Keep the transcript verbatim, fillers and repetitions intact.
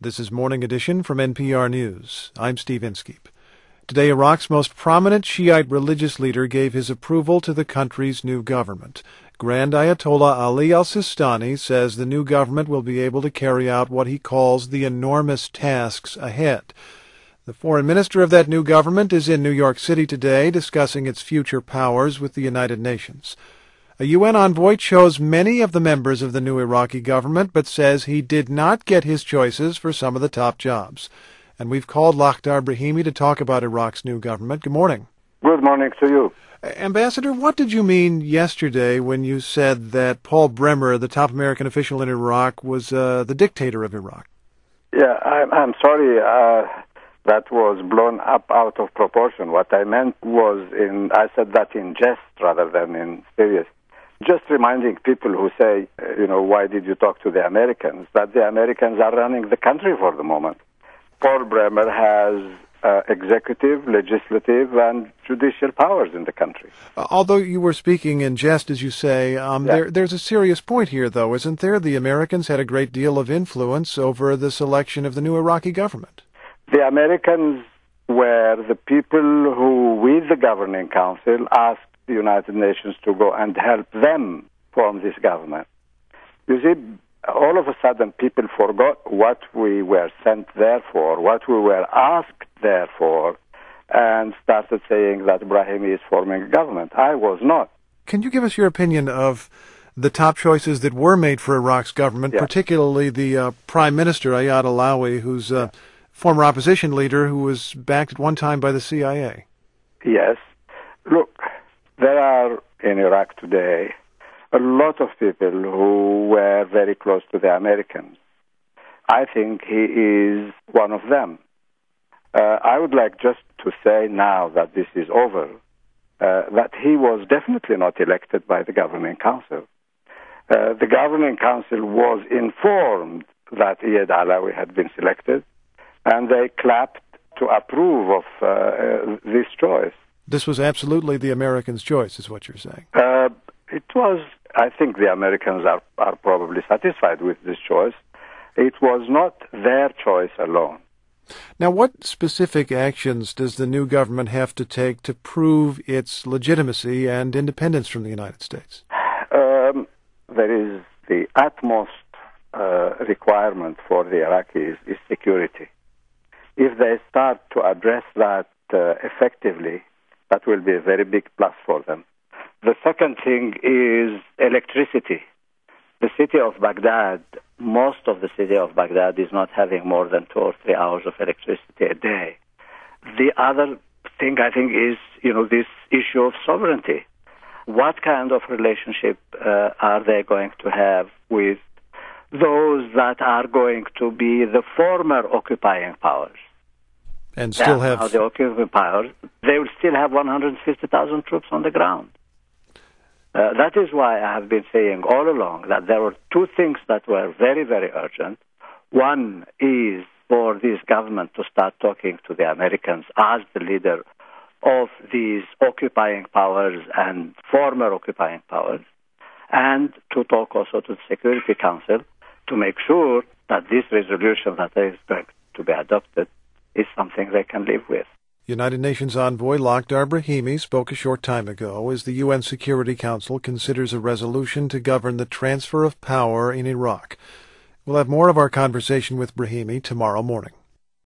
This is Morning Edition from N P R News. I'm Steve Inskeep. Today, Iraq's most prominent Shiite religious leader gave his approval to the country's new government. Grand Ayatollah Ali al-Sistani says the new government will be able to carry out what he calls the enormous tasks ahead. The foreign minister of that new government is in New York City today discussing its future powers with the United Nations. A U N envoy chose many of the members of the new Iraqi government, but says he did not get his choices for some of the top jobs. And we've called Lakhdar Brahimi to talk about Iraq's new government. Good morning. Good morning to you. Ambassador, what did you mean yesterday when you said that Paul Bremer, the top American official in Iraq, was uh, the dictator of Iraq? Yeah, I'm, I'm sorry. Uh, that was blown up out of proportion. What I meant was, in I said that in jest rather than in serious. Just reminding people who say, you know, why did you talk to the Americans, that the Americans are running the country for the moment. Paul Bremer has uh, executive, legislative, and judicial powers in the country. Uh, although you were speaking in jest, as you say, um, yeah. there, there's a serious point here, though, isn't there? The Americans had a great deal of influence over the selection of the new Iraqi government. The Americans were the people who, with the governing council, asked the United Nations to go and help them form this government. You see, all of a sudden people forgot what we were sent there for, what we were asked there for, and started saying that Brahimi is forming a government. I was not. Can you give us your opinion of the top choices that were made for Iraq's government, yeah. particularly the uh, Prime Minister, Ayad Allawi, who's a former opposition leader who was backed at one time by the C I A? Yes. Look, there are in Iraq today a lot of people who were very close to the Americans. I think he is one of them. Uh, I would like just to say now that this is over, uh, that he was definitely not elected by the Governing Council. Uh, the Governing Council was informed that Ayad Allawi had been selected, and they clapped to approve of uh, uh, this choice. This was absolutely the Americans' choice, is what you're saying. Uh, it was, I think the Americans are, are probably satisfied with this choice. It was not their choice alone. Now, what specific actions does the new government have to take to prove its legitimacy and independence from the United States? Um, there is the utmost uh, requirement for the Iraqis is security. If they start to address that uh, effectively, that will be a very big plus for them. The second thing is electricity. The city of Baghdad, most of the city of Baghdad is not having more than two or three hours of electricity a day. The other thing, I think, is, you know, this issue of sovereignty. What kind of relationship uh, are they going to have with those that are going to be the former occupying powers? And still yeah, have... Now the occupying powers, they will still have one hundred fifty thousand troops on the ground. Uh, that is why I have been saying all along that there were two things that were very, very urgent. One is for this government to start talking to the Americans as the leader of these occupying powers and former occupying powers, and to talk also to the Security Council to make sure that this resolution that is going to be adopted is something they can live with. United Nations envoy Lakhdar Brahimi spoke a short time ago as the U N Security Council considers a resolution to govern the transfer of power in Iraq. We'll have more of our conversation with Brahimi tomorrow morning.